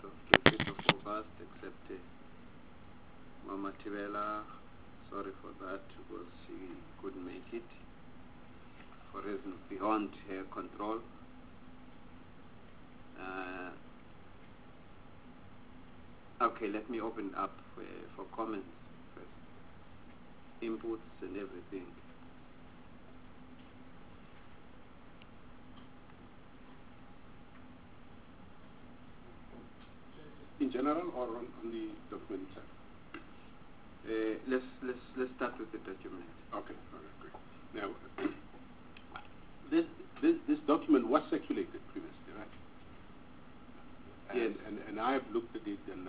of the 5th of August, except Mama Tivela. Sorry for that, because she couldn't make it for reasons beyond her control. Okay, let me open up for comments first. Inputs and everything. In general, or on the document itself? Let's start with the document. Okay, great. Now, this document was circulated previously, right? Yes. And I have looked at it, and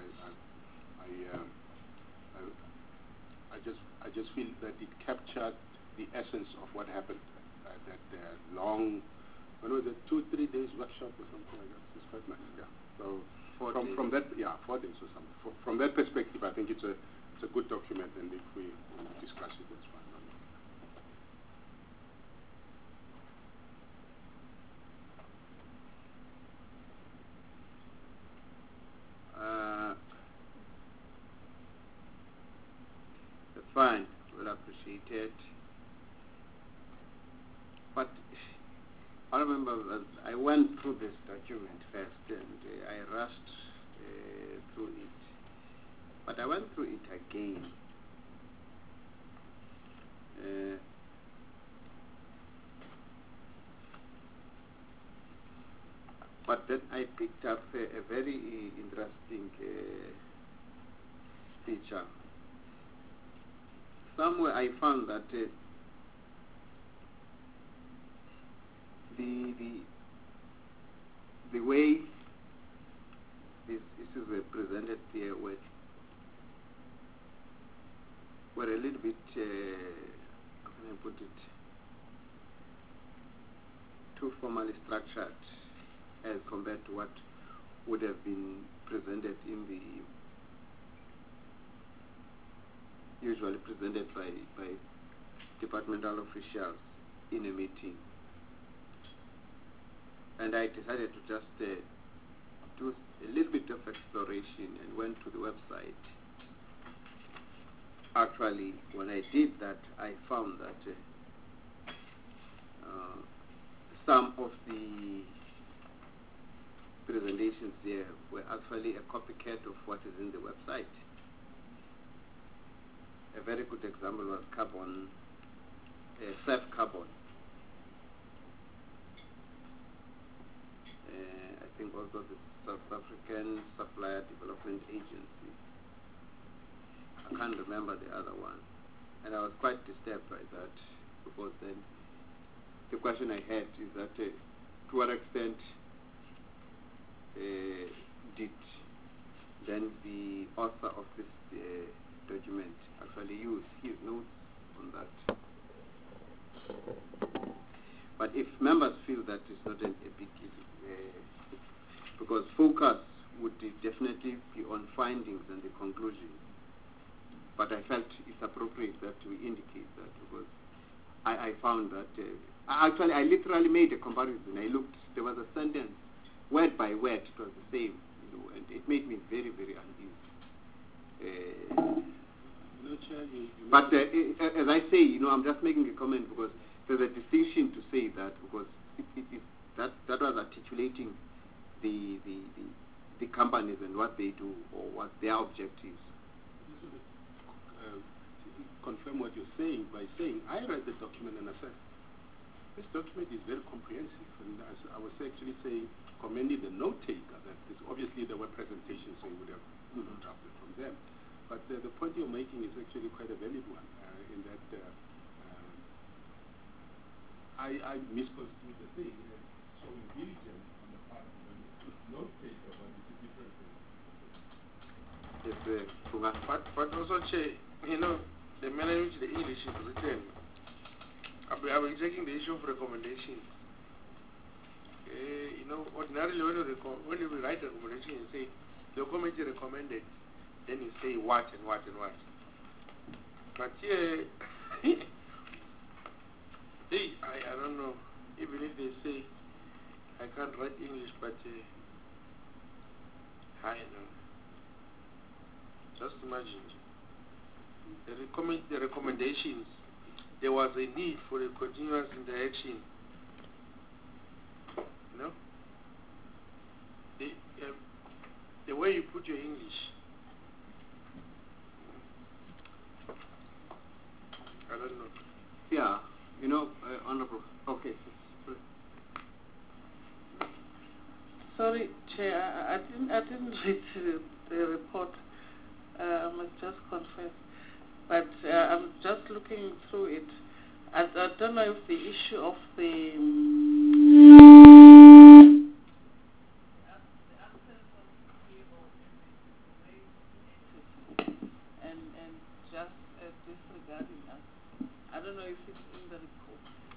I just feel that it captured the essence of what happened at that long, when was it, 2-3 days workshop or something like that. It's quite nice, yeah. So from that, 4 days or something. From that perspective, I think it's a good document, and if we discuss it, that's fine. Fine, we'll appreciate it. But I remember I went through this document first, and I rushed through it. But I went through it again. But then I picked up a very interesting feature. Somewhere I found that the way these issues were presented here were a little bit, how can I put it, too formally structured as compared to what would have been presented in the usually presented by departmental officials in a meeting. And I decided to just do a little bit of exploration and went to the website. Actually, when I did that, I found that some of the presentations there were actually a copycat of what is in the website. A very good example was carbon, self-carbon. I think also the South African Supplier Development Agency. I can't remember the other one. And I was quite disturbed by that, because then the question I had is that to what extent did then the author of this document actually use his notes on that? But if members feel that it's not a big issue, because focus would definitely be on findings and the conclusion. But I felt it's appropriate that we indicate that, because I found that actually I literally made a comparison. I looked, there was a sentence, word by word, it was the same, and it made me very, very uneasy. But as I say, I'm just making a comment because there's a distinction to say that, because that was articulating the companies and what they do or what their objectives. Confirm what you're saying by saying, I read the document and I said, this document is very comprehensive, and I was actually saying, commending the note taker, that this, obviously there were presentations, so you would have drafted from them. But the point you're making is actually quite a valid one, in that I misconstrued the thing, showing diligence on the part of the note taker, but it's a different thing. But also, the manner in which the English is written, I've been checking the issue of recommendation. Ordinarily when you write a recommendation, you say the committee recommended, then you say what and what and what. But here, I don't know, even if they say I can't write English, but I know. Just imagine. The recommendations, there was a need for a continuous interaction. You know? The way you put your English. I don't know. Yeah, you know, Honorable. Okay. Sorry, Chair, I didn't read the report. I must just confess. But I'm just looking through it. I don't know if the issue of the absence of CEO and just disregarding us. I don't know if it's in the report.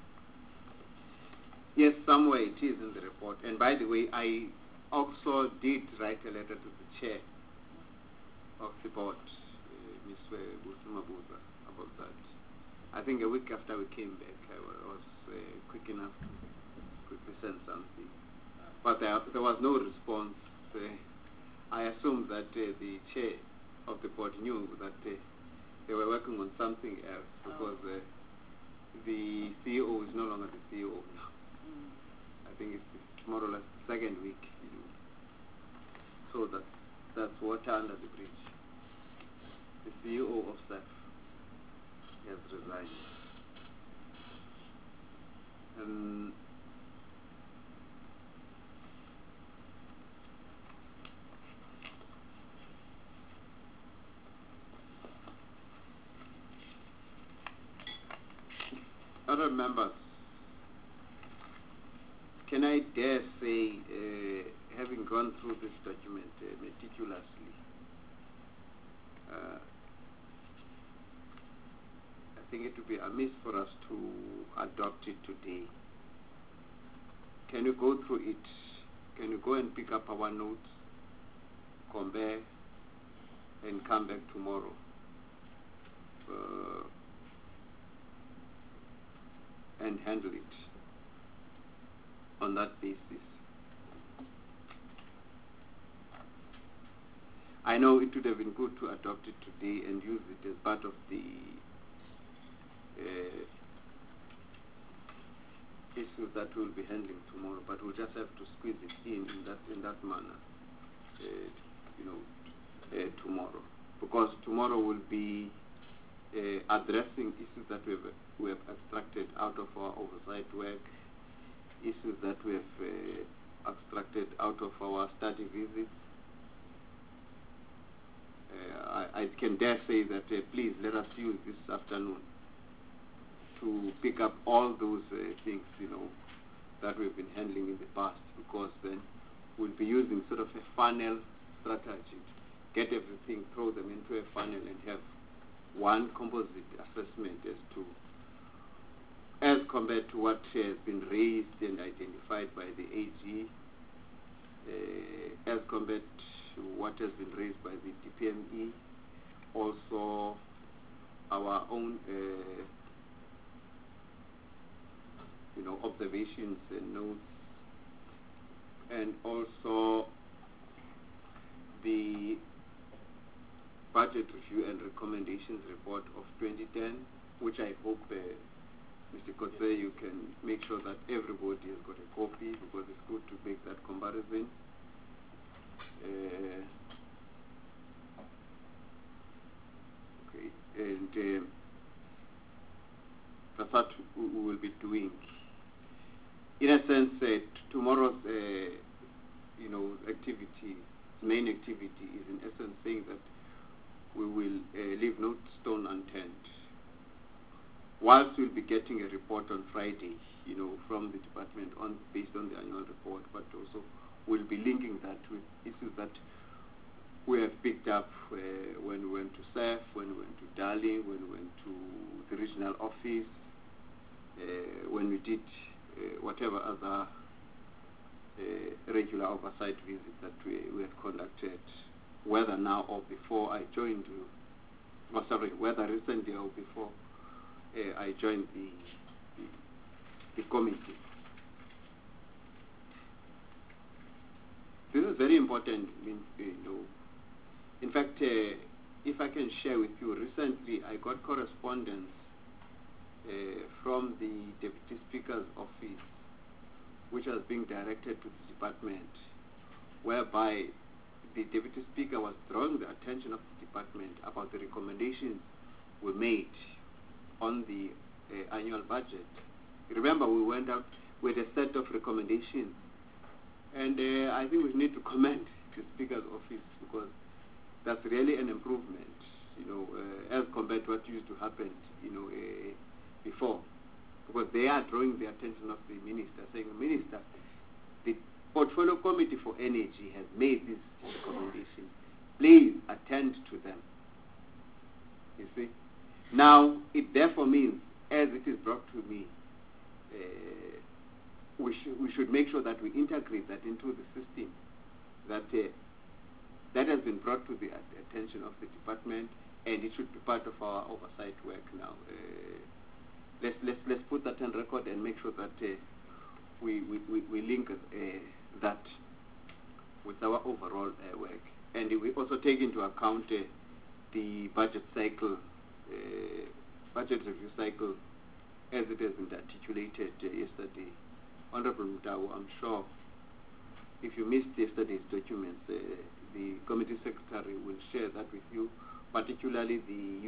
Yes, somewhere it is in the report. And by the way, I also did write a letter to the chair of the board, Ms. Busumabuza, about that. I think a week after we came back, I was quick enough to quickly send something. But there was no response. I assumed that the chair of the board knew that they were working on something else because the CEO is no longer the CEO now. I think it's more or less the second week. So that's water under the bridge. The CEO of SAF has resigned. Other members, can I dare say, having gone through this document meticulously, I think it would be amiss for us to adopt it today. Can you go through it? Can you go and pick up our notes, compare, and come back tomorrow? And handle it on that basis. I know it would have been good to adopt it today and use it as part of the issues that we'll be handling tomorrow, but we'll just have to squeeze it in that manner, tomorrow, because tomorrow will be addressing issues that we have extracted out of our oversight work, issues that we have extracted out of our study visits. I can dare say that please let us use this afternoon to pick up all those things, that we've been handling in the past, because then we'll be using sort of a funnel strategy, get everything, throw them into a funnel and have one composite assessment as compared to what has been raised and identified by the AG, as compared to what has been raised by the DPME, also our own observations and notes, and also the budget review and recommendations report of 2010, which I hope, Mr. Kotze, you can make sure that everybody has got a copy, because it's good to make that comparison. Okay, and that's what we will be doing. In a sense, tomorrow's main activity is in essence saying that we will leave no stone unturned. Whilst we'll be getting a report on Friday, from the department based on the annual report, but also we'll be linking that with issues that we have picked up when we went to SAF, when we went to Darling, when we went to the regional office, when we did whatever other regular oversight visits that we had conducted, whether now or before I joined you, whether recently or before I joined the committee. This is very important. In fact, if I can share with you, recently I got correspondence from the Deputy Speaker's office, which was being directed to the department, whereby the Deputy Speaker was drawing the attention of the department about the recommendations we made on the annual budget. Remember, we went out with a set of recommendations, and I think we need to commend the Speaker's office, because that's really an improvement, as compared to what used to happen, before. Because they are drawing the attention of the minister, saying, Minister, the Portfolio Committee for Energy has made these recommendations. Please attend to them. You see? Now, it therefore means, as it is brought to me, we should make sure that we integrate that into the system, that has been brought to the attention of the department, and it should be part of our oversight work now. Let's put that on record and make sure that we link that with our overall work, and we also take into account the budget cycle, budget review cycle, as it has been articulated yesterday. Honorable Mutawu, I'm sure if you missed yesterday's documents, the committee secretary will share that with you, particularly the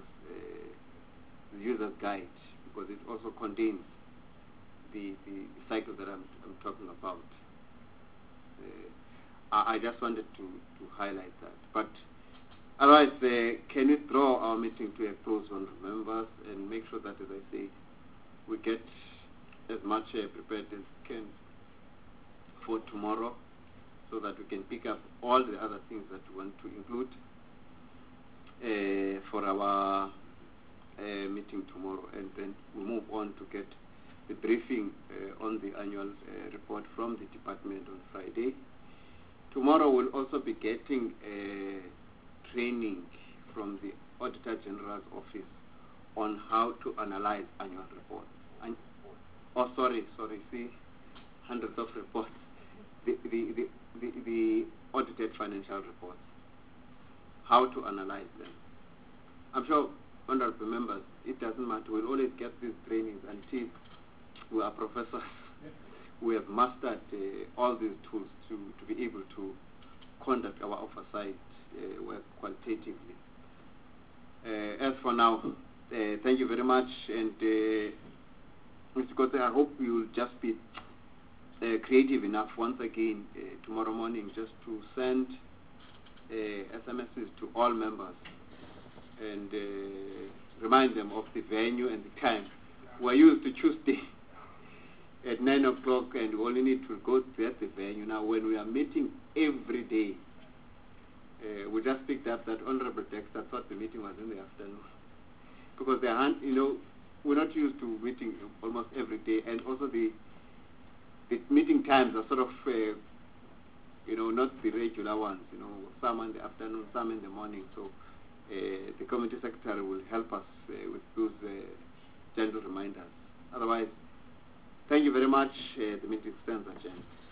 user's guide, because it also contains the cycle that I'm talking about. I just wanted to highlight that. But otherwise, can we draw our meeting to a close, on members, and make sure that, as I say, we get as much prepared as we can for tomorrow, so that we can pick up all the other things that we want to include for our meeting tomorrow, and then we move on to get the briefing on the annual report from the department on Friday. Tomorrow we'll also be getting training from the Auditor General's office on how to analyze annual reports. See, hundreds of reports. The audited financial reports, how to analyze them. I'm sure, honorable members, it doesn't matter. We'll always get these trainings until we are professors. We have mastered all these tools to be able to conduct our oversight work qualitatively. As for now, thank you very much, and Mr. Kote, I hope you will just be creative enough once again tomorrow morning just to send SMSs to all members and remind them of the venue and the time. We're used to Tuesday at 9 o'clock, and we only need to go to the venue. Now, when we are meeting every day, we just picked up that Honorable Dexter thought the meeting was in the afternoon, because we're not used to meeting almost every day, and also the meeting times are sort of not the regular ones, some in the afternoon, some in the morning. So the committee secretary will help us with those gentle reminders. Otherwise, thank you very much. The meeting stands adjourned.